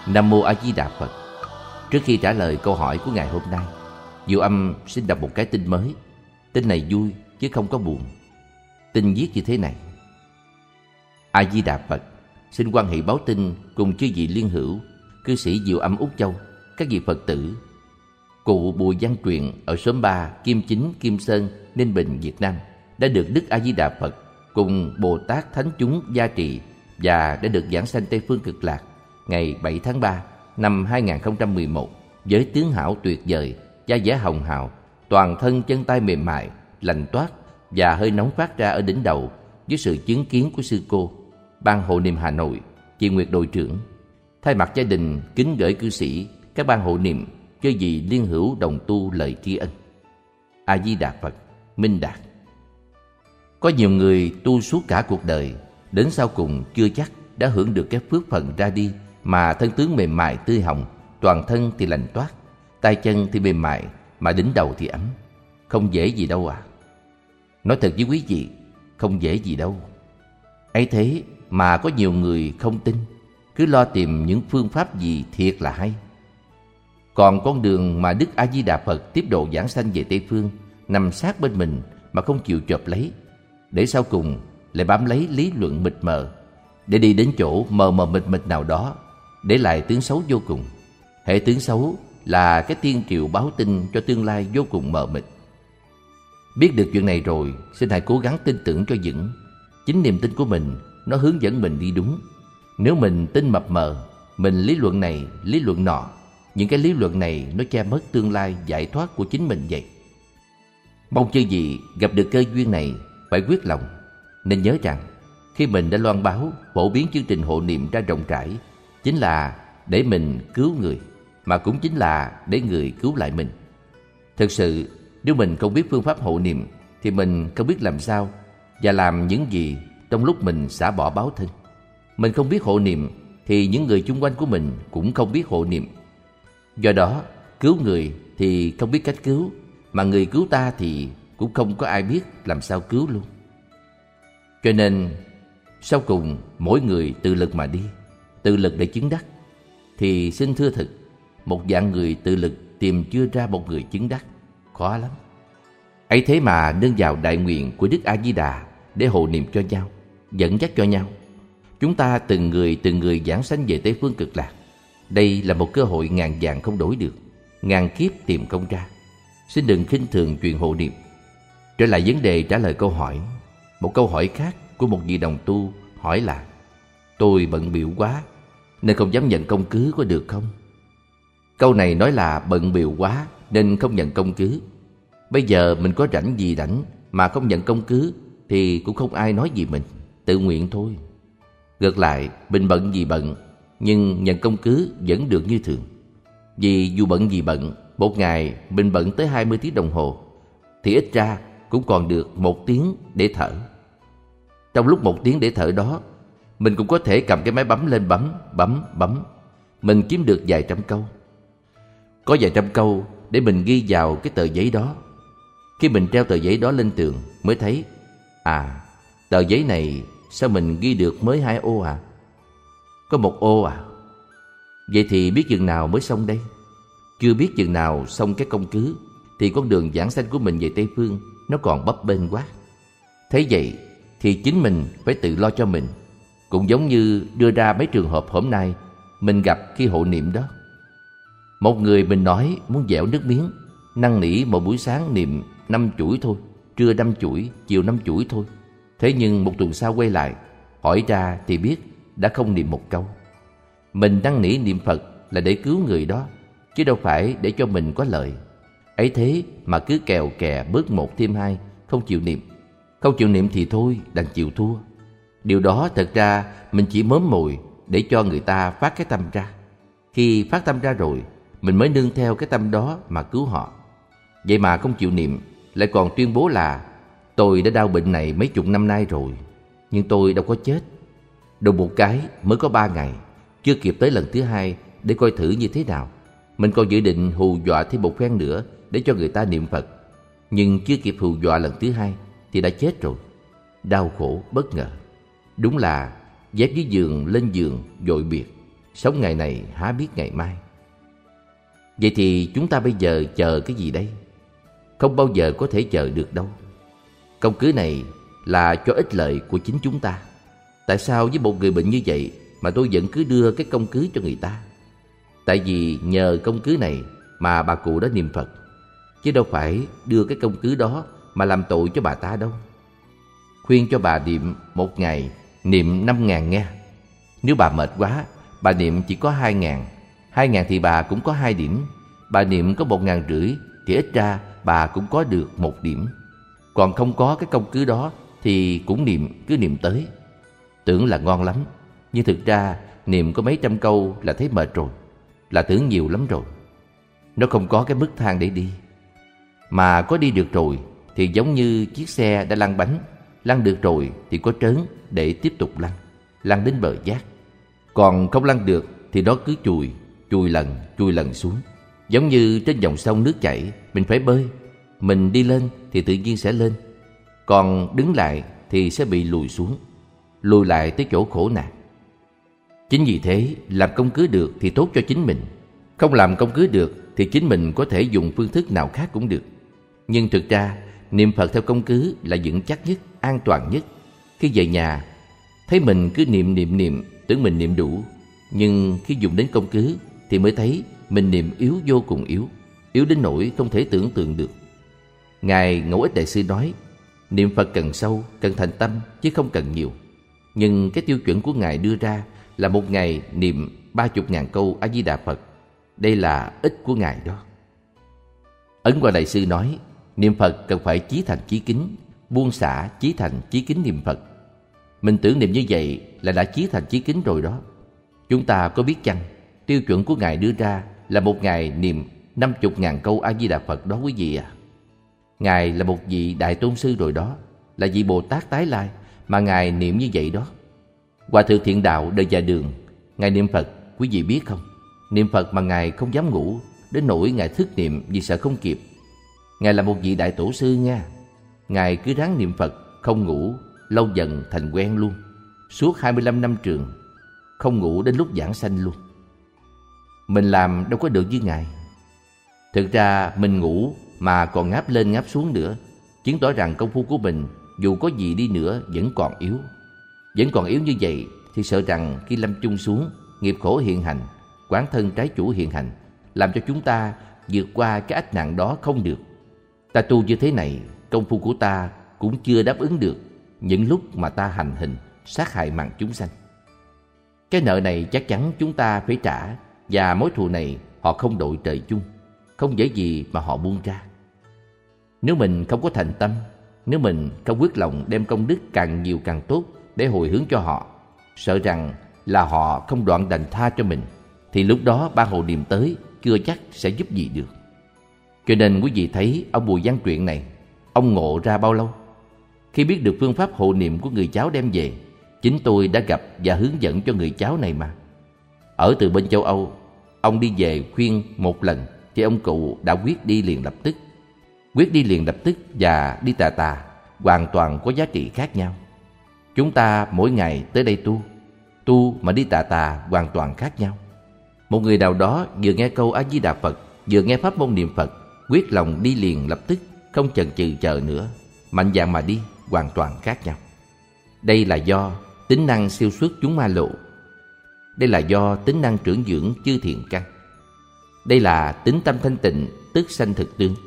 Nam Mô A Di Đà Phật. Trước khi trả lời câu hỏi của ngày hôm nay, Diệu Âm xin đọc một cái tin mới. Tin này vui chứ không có buồn. Tin viết như thế này: A Di Đà Phật, xin hoan hỷ báo tin cùng chư vị liên hữu, cư sĩ Diệu Âm Úc Châu, các vị Phật tử. Cụ Bùi Văn Truyền ở xóm 3, Kim Chính, Kim Sơn, Ninh Bình, Việt Nam đã được Đức A Di Đà Phật cùng Bồ Tát Thánh chúng gia trì và đã được giảng sanh Tây Phương Cực Lạc ngày 7 tháng 3 năm 2011 với tướng hảo tuyệt vời, da dẻ hồng hào, toàn thân chân tay mềm mại, lành toát và hơi nóng phát ra ở đỉnh đầu, với sự chứng kiến của sư cô, Ban Hộ Niệm Hà Nội, chị Nguyệt đội trưởng. Thay mặt gia đình kính gửi cư sĩ, các ban hộ niệm, chư vị liên hữu đồng tu lời tri ân. A Di Đà Phật. Minh Đạt. Có nhiều người tu suốt cả cuộc đời, đến sau cùng chưa chắc đã hưởng được cái phước phần ra đi mà thân tướng mềm mại tươi hồng, toàn thân thì lành toát, tay chân thì mềm mại, mà đỉnh đầu thì ấm. Không dễ gì đâu à. Nói thật với quý vị, không dễ gì đâu. Ấy thế mà có nhiều người không tin, cứ lo tìm những phương pháp gì thiệt là hay. Còn con đường mà Đức A Di Đà Phật tiếp độ giảng sanh về Tây Phương nằm sát bên mình mà không chịu chộp lấy, để sau cùng lại bám lấy lý luận mịt mờ, để đi đến chỗ mờ mờ mịt mịt nào đó, để lại tướng xấu vô cùng. Hệ tướng xấu là cái tiên triệu báo tin cho tương lai vô cùng mờ mịt. Biết được chuyện này rồi, xin hãy cố gắng tin tưởng cho vững. Chính niềm tin của mình nó hướng dẫn mình đi đúng. Nếu mình tin mập mờ, mình lý luận này, lý luận nọ, những cái lý luận này nó che mất tương lai giải thoát của chính mình vậy. Mong chư vị gặp được cơ duyên này phải quyết lòng. Nên nhớ rằng khi mình đã loan báo, phổ biến chương trình hộ niệm ra rộng rãi, chính là để mình cứu người, mà cũng chính là để người cứu lại mình. Thực sự, nếu mình không biết phương pháp hộ niệm thì mình không biết làm sao và làm những gì trong lúc mình xả bỏ báo thân. Mình không biết hộ niệm thì những người chung quanh của mình cũng không biết hộ niệm. Do đó, cứu người thì không biết cách cứu, mà người cứu ta thì cũng không có ai biết làm sao cứu luôn. Cho nên, sau cùng mỗi người tự lực mà đi, tự lực để chứng đắc. Thì xin thưa thực, một dạng người tự lực tìm chưa ra một người chứng đắc, khó lắm. Ấy thế mà nương vào đại nguyện của Đức A Di Đà để hộ niệm cho nhau, dẫn dắt cho nhau, chúng ta từng người giảng sanh về Tây Phương Cực Lạc. Đây là một cơ hội ngàn vàng không đổi được, ngàn kiếp tìm không ra. Xin đừng khinh thường chuyện hộ niệm. Trở lại vấn đề trả lời câu hỏi, một câu hỏi khác của một vị đồng tu hỏi là: tôi bận bịu quá nên không dám nhận công cứ, có được không? Câu này nói là bận bịu quá nên không nhận công cứ. Bây giờ mình có rảnh gì rảnh mà không nhận công cứ thì cũng không ai nói gì mình, tự nguyện thôi. Ngược lại, mình bận gì bận, nhưng nhận công cứ vẫn được như thường. Vì dù bận gì bận, một ngày mình bận tới 20 tiếng đồng hồ thì ít ra cũng còn được 1 tiếng để thở. Trong lúc 1 tiếng để thở đó, mình cũng có thể cầm cái máy bấm lên bấm. Mình kiếm được vài trăm câu. Có vài trăm câu để mình ghi vào cái tờ giấy đó. Khi mình treo tờ giấy đó lên tường mới thấy, tờ giấy này sao mình ghi được mới 2 ô à? Có 1 ô à? Vậy thì biết chừng nào mới xong đây? Chưa biết chừng nào xong cái công cứ thì con đường giảng sanh của mình về Tây Phương nó còn bấp bênh quá. Thế vậy thì chính mình phải tự lo cho mình. Cũng giống như đưa ra mấy trường hợp hôm nay mình gặp khi hộ niệm đó. Một người mình nói muốn dẻo nước miếng, năn nỉ một buổi sáng niệm 5 chuỗi thôi, trưa 5 chuỗi, chiều 5 chuỗi thôi. Thế nhưng 1 tuần sau quay lại, hỏi ra thì biết đã không niệm 1 câu. Mình năn nỉ niệm Phật là để cứu người đó, chứ đâu phải để cho mình có lợi. Ấy thế mà cứ kèo kè bớt 1 thêm 2, không chịu niệm. Không chịu niệm thì thôi, đành chịu thua. Điều đó thật ra mình chỉ mớm mồi để cho người ta phát cái tâm ra. Khi phát tâm ra rồi, mình mới nương theo cái tâm đó mà cứu họ. Vậy mà không chịu niệm, lại còn tuyên bố là tôi đã đau bệnh này mấy chục năm nay rồi, nhưng tôi đâu có chết. Đùng một cái mới có 3 ngày, chưa kịp tới lần thứ 2 để coi thử như thế nào. Mình còn dự định hù dọa thêm một phen nữa để cho người ta niệm Phật. Nhưng chưa kịp hù dọa lần thứ 2 thì đã chết rồi. Đau khổ bất ngờ. Đúng là dép dưới giường lên giường dội biệt. sống ngày này há biết ngày mai. Vậy thì chúng ta bây giờ chờ cái gì đây? Không bao giờ có thể chờ được đâu. Công cứ này là cho ích lợi của chính chúng ta. Tại sao với một người bệnh như vậy mà tôi vẫn cứ đưa cái công cứ cho người ta? Tại vì nhờ công cứ này mà bà cụ đã niệm Phật, chứ đâu phải đưa cái công cứ đó mà làm tội cho bà ta đâu. Khuyên cho bà niệm một ngày niệm 5.000 nghe. Nếu bà mệt quá, bà niệm chỉ có 2.000. 2.000 thì bà cũng có 2 điểm. Bà niệm có 1.500 thì ít ra bà cũng có được 1 điểm. Còn không có cái công cứ đó thì cũng niệm, cứ niệm tới. Tưởng là ngon lắm, nhưng thực ra niệm có mấy trăm câu là thấy mệt rồi, là tưởng nhiều lắm rồi. Nó không có cái mức thang để đi. Mà có đi được rồi thì giống như chiếc xe đã lăn bánh. Lăn được rồi thì có trớn để tiếp tục lăn đến bờ giác. Còn không lăn được thì nó cứ chùi lần xuống. Giống như trên dòng sông nước chảy, mình phải bơi. Mình đi lên thì tự nhiên sẽ lên, còn đứng lại thì sẽ bị lùi xuống, lùi lại tới chỗ khổ nạn. Chính vì thế, làm công cứ được thì tốt cho chính mình. Không làm công cứ được thì chính mình có thể dùng phương thức nào khác cũng được. Nhưng thực ra, niệm Phật theo công cứ là vững chắc nhất, an toàn nhất. Khi về nhà, thấy mình cứ niệm, tưởng mình niệm đủ. Nhưng khi dùng đến công cứ thì mới thấy mình niệm yếu vô cùng yếu đến nỗi không thể tưởng tượng được. Ngài Ngẫu Ích Đại Sư nói, niệm Phật cần sâu, cần thành tâm chứ không cần nhiều. Nhưng cái tiêu chuẩn của Ngài đưa ra là một ngày niệm 30.000 câu A Di Đà Phật. Đây là ích của Ngài đó. Ấn Quang Đại Sư nói, niệm Phật cần phải chí thành chí kính, buông xả chí thành chí kính niệm Phật. Mình tưởng niệm như vậy là đã chí thành chí kính rồi đó. Chúng ta có biết chăng, tiêu chuẩn của Ngài đưa ra là một ngày niệm 50.000 câu A Di Đà Phật đó quý vị à. Ngài là một vị Đại Tôn Sư rồi đó, là vị Bồ Tát tái lai mà Ngài niệm như vậy đó. Hòa Thượng Thiện Đạo Đời Già Đường, Ngài niệm Phật, quý vị biết không? Niệm Phật mà Ngài không dám ngủ, đến nỗi Ngài thức niệm vì sợ không kịp. Ngài là một vị Đại Tổ Sư nha. Ngài cứ ráng niệm Phật, không ngủ, lâu dần thành quen luôn. Suốt 25 năm trường, không ngủ đến lúc giảng sanh luôn. Mình làm đâu có được như Ngài. Thực ra mình ngủ mà còn ngáp lên ngáp xuống nữa, chứng tỏ rằng công phu của mình dù có gì đi nữa vẫn còn yếu. Vẫn còn yếu như vậy thì sợ rằng khi lâm chung xuống, nghiệp khổ hiện hành, quán thân trái chủ hiện hành, làm cho chúng ta vượt qua cái ách nạn đó không được. Ta tu như thế này, công phu của ta cũng chưa đáp ứng được những lúc mà ta hành hình, sát hại mạng chúng sanh. Cái nợ này chắc chắn chúng ta phải trả, và mối thù này họ không đội trời chung, không dễ gì mà họ buông ra. Nếu mình không có thành tâm, nếu mình không quyết lòng đem công đức càng nhiều càng tốt để hồi hướng cho họ, sợ rằng là họ không đoạn đành tha cho mình, thì lúc đó ban hộ niệm tới chưa chắc sẽ giúp gì được. Cho nên quý vị thấy ông Bùi Văn Truyện này, ông ngộ ra bao lâu? Khi biết được phương pháp hộ niệm của người cháu đem về, chính tôi đã gặp và hướng dẫn cho người cháu này mà. Ở từ bên châu Âu, ông đi về khuyên một lần thì ông cụ đã quyết đi liền lập tức. Quyết đi liền lập tức và đi tà tà hoàn toàn có giá trị khác nhau. Chúng ta mỗi ngày tới đây tu mà đi tà tà hoàn toàn khác nhau. Một người nào đó vừa nghe câu A Di Đà Phật, vừa nghe pháp môn niệm Phật, quyết lòng đi liền lập tức, không chần chừ chờ nữa, mạnh dạn mà đi, hoàn toàn khác nhau. Đây là do tính năng siêu xuất chúng ma lộ. Đây là do tính năng trưởng dưỡng chư thiện căn. Đây là tính tâm thanh tịnh, tức sanh thực tương.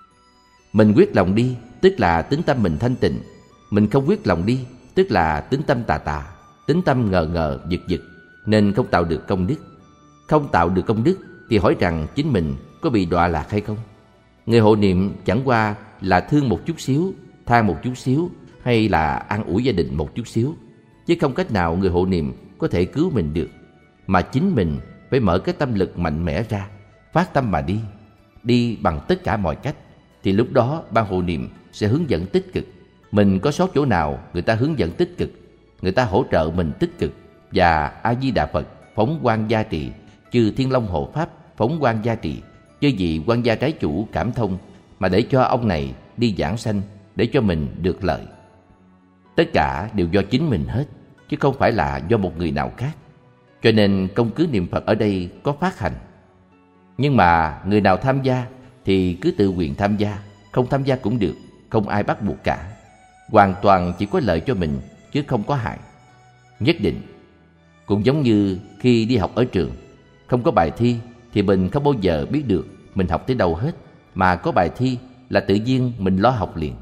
Mình quyết lòng đi, tức là tính tâm mình thanh tịnh. Mình không quyết lòng đi, tức là tính tâm tà tà, tính tâm ngờ ngờ, giật giật, nên không tạo được công đức. Không tạo được công đức thì hỏi rằng chính mình có bị đọa lạc hay không? Người hộ niệm chẳng qua là thương một chút xíu, than một chút xíu, hay là an ủi gia đình một chút xíu, chứ không cách nào người hộ niệm có thể cứu mình được. Mà chính mình phải mở cái tâm lực mạnh mẽ ra, phát tâm mà đi bằng tất cả mọi cách, thì lúc đó ban hộ niệm sẽ hướng dẫn tích cực. Mình có sót chỗ nào, người ta hướng dẫn tích cực, người ta hỗ trợ mình tích cực, và A Di Đà Phật phóng quang gia trì, chư Thiên Long hộ pháp phóng quang gia trì, chư vị quan gia trái chủ cảm thông mà để cho ông này đi giảng sanh, để cho mình được lợi. Tất cả đều do chính mình hết, chứ không phải là do một người nào khác. Cho nên công cứ niệm Phật ở đây có phát hành. Nhưng mà người nào tham gia thì cứ tự nguyện tham gia, không tham gia cũng được, không ai bắt buộc cả. Hoàn toàn chỉ có lợi cho mình chứ không có hại. Nhất định. Cũng giống như khi đi học ở trường, không có bài thi thì mình không bao giờ biết được mình học tới đâu hết, mà có bài thi là tự nhiên mình lo học liền.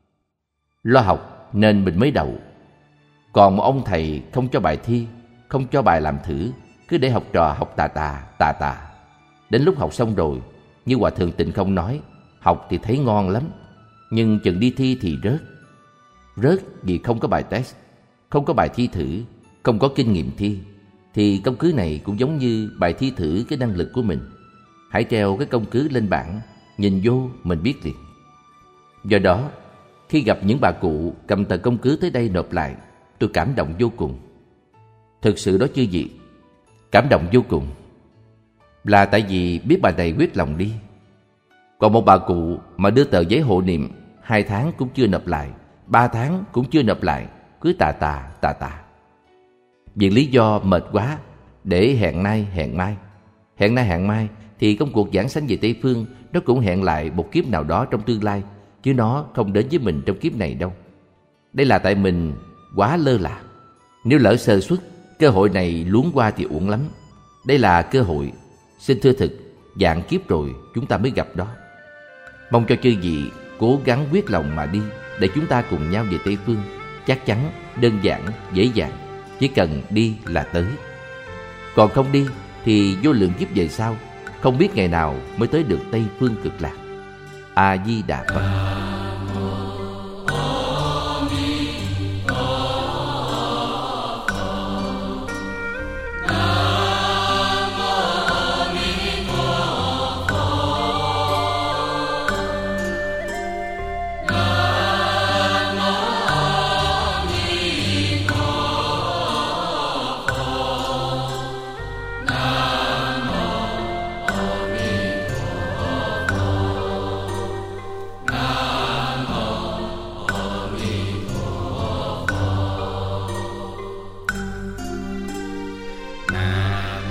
Lo học nên mình mới đậu. Còn một ông thầy không cho bài thi, không cho bài làm thử, cứ để học trò học tà tà. Đến lúc học xong rồi, như Hòa Thượng Tịnh Không nói, học thì thấy ngon lắm, nhưng chừng đi thi thì rớt. Rớt vì không có bài test, không có bài thi thử, không có kinh nghiệm thi. Thì công cứ này cũng giống như bài thi thử cái năng lực của mình. Hãy treo cái công cứ lên bảng, nhìn vô mình biết liền. Do đó, khi gặp những bà cụ cầm tờ công cứ tới đây nộp lại, tôi cảm động vô cùng. Thực sự đó chư vị, cảm động vô cùng. Là tại vì biết bà này quyết lòng đi. Còn một bà cụ mà đưa tờ giấy hộ niệm 2 tháng cũng chưa nộp lại, 3 tháng cũng chưa nộp lại, cứ tà tà. Vì lý do mệt quá, để hẹn nay hẹn mai. Hẹn nay hẹn mai thì công cuộc giảng sanh về Tây Phương nó cũng hẹn lại một kiếp nào đó trong tương lai, chứ nó không đến với mình trong kiếp này đâu. Đây là tại mình quá lơ là. Nếu lỡ sơ suất, cơ hội này luống qua thì uổng lắm. Đây là cơ hội, xin thưa thực, vạn kiếp rồi chúng ta mới gặp đó. Mong cho chư vị cố gắng quyết lòng mà đi, để chúng ta cùng nhau về Tây Phương. Chắc chắn, đơn giản, dễ dàng, chỉ cần đi là tới. Còn không đi thì vô lượng kiếp về sau, không biết ngày nào mới tới được Tây Phương Cực Lạc. A Di Đà Phật.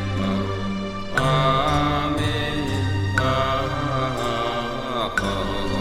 Amen.